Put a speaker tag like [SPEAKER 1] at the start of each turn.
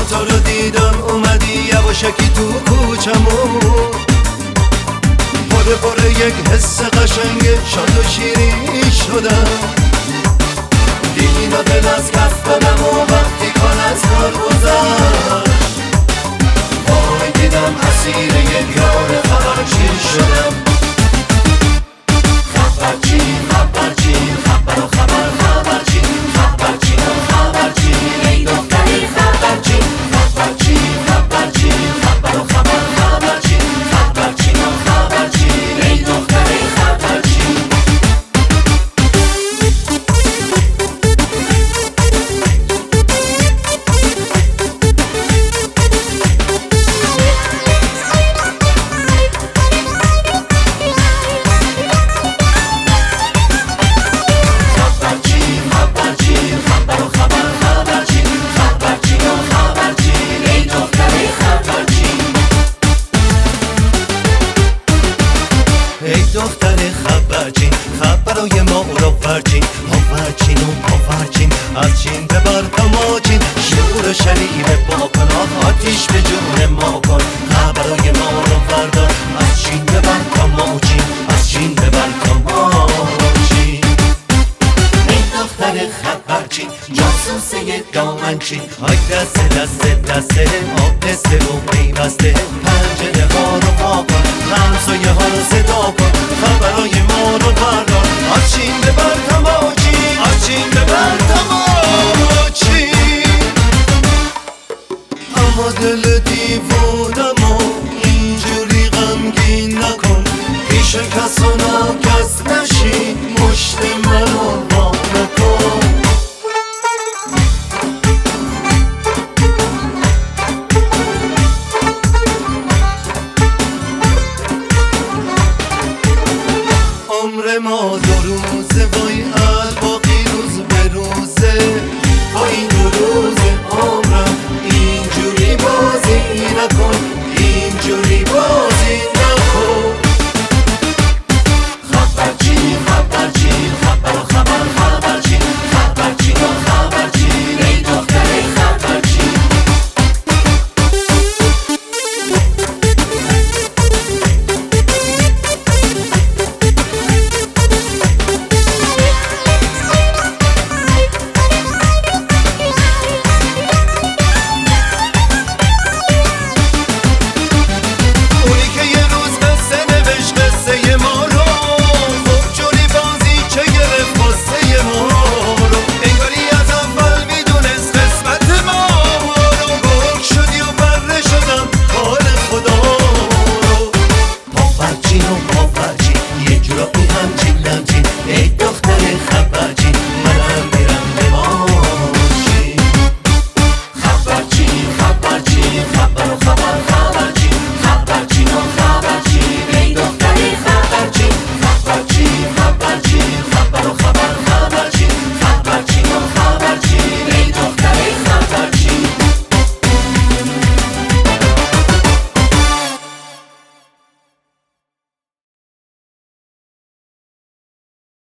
[SPEAKER 1] تو رو دیدم اومدی یواشکی تو کوچمون، پر یک حس قشنگ شاد و شیرین شدم. دین و دل از کف دادم و وقتی کار از کار گذشت، وای دیدم اسیر یک یار خبرچین شدم. خبرچین خبرچین خبر و خبر خبرچین خبرچین و خبرچین ای دختری خبرچین خبرچین خبرچین خبر و خبر خبرچین خبرچین و خبرچین ای دختری خبرچین. ای دختر خبرچین خبرای ما رو فرچین آورچین و آورچین از چین ببر تا ماچین شور شریف با کن آتیش به جون ما کن. خبرای ما رو بردار از چین ببر تا ماچین از چین ببر تا ماچین. ای دختر خبرچین جاسوسه دامنچین های دسته دسته دسته آبسته و پیوسته پنجره ها رو پا کن همسایه ها رو صدا کن. خبرای ما رو بردار از چین ببر